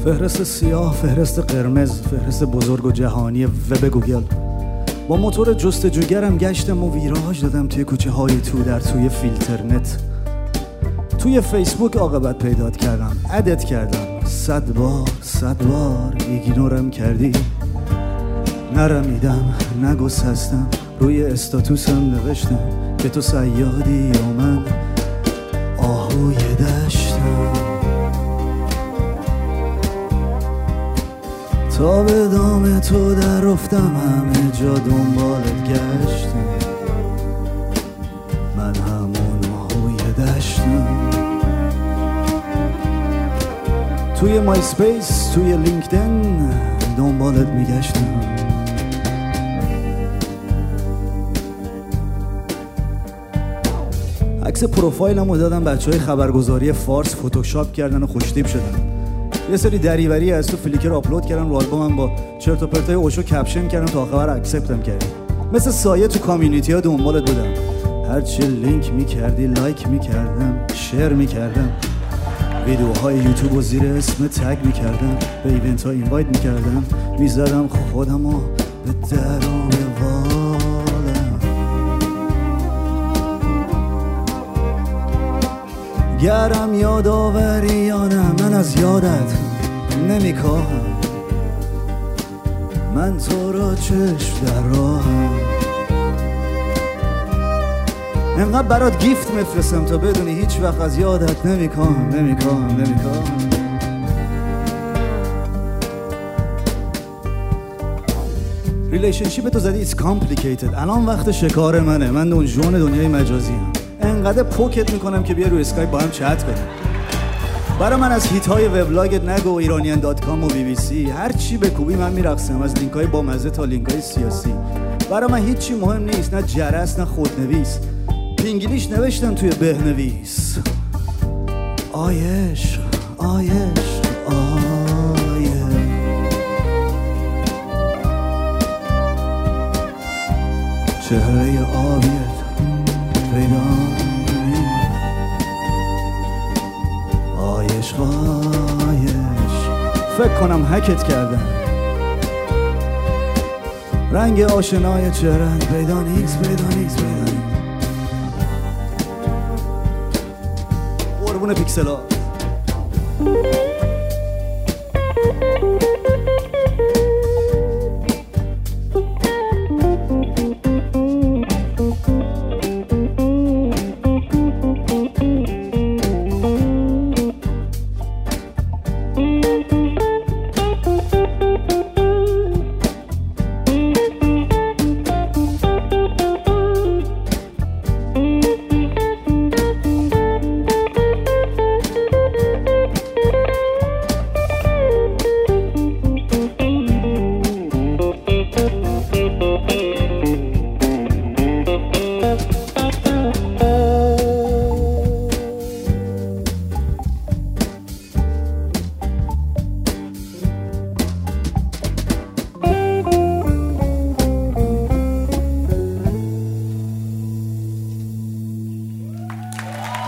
فهرست سیاه، فهرست قرمز، فهرست بزرگ و جهانی وب گوگل. با موتور جستجوگرم گشتم و ویراژ دادم توی کوچه های تو در توی فیلترنت. توی فیسبوک عاقبت پیدات کردم، ادت کردم، 100 بار ایگنورم کردی. نرمیدم، نگسستم، روی استاتوسم نوشتم که تو صیادی و من آهوی دشتم. تا به دام تو در رفتم، همه جا دنبالت گشتم، من همون آهوی دشتم. توی مای سپیس، توی لینکدین دنبالت میگشتم. عکس پروفایلمو دادم بچهای خبرگزاری فارس فتوشاپ کردن و خوشتیپ شدن. یه سری دریوری از تو فلیکر آپلود کردم رو آلبومم، با چرت و پرتای اوشو کپشن کردم تا آخر اکسپتم کردی. مثل سایه تو کامیونیتی ها دنبالت بودم، هرچی لینک میکردی لایک میکردم، شیر میکردم، ویدیوهای یوتیوب و زیر اسم تگ میکردم، به ایونت ها اینوایت میکردم، میزدم خودمو به در و بالم. گرم یادآوری یا نه، من از یادت نمیکاهم، من تو را چشم در راهم. انقدر برات گیفت میفرستم تا بدونی هیچ وقت از یادت نمیکاهم. ریلیشنشیپ تو زدی it's complicated. الان وقت شکار منه، من دونجون دنیای مجازی هم. انقدر پوکت میکنم که بیا روی اسکایپ با هم چت کنیم. برای من از هیت های وبلاگت نگو، iranian.com و BBC، هر چی بکوبی من میرقصم، از لینک های با مزه تا لینک های سیاسی. برای من هیچی مهم نیست، نه جرس نه خودنویس، انگلیش نوشتم توی بهنویس. آیش چهره آبیت پیدا کنی. آیش فکر کنم هکت کردم، رنگ آشنای چهره‌ت پیدا نیست. قربون پیکسلا.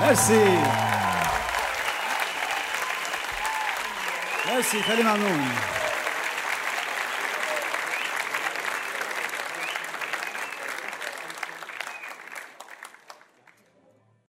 مرسی خیلی ممنون.